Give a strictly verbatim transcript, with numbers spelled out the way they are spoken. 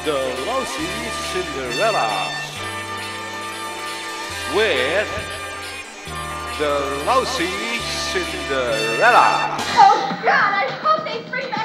The Lousy Cinderellas with the Lousy Cinderella. Oh God, I hope they bring back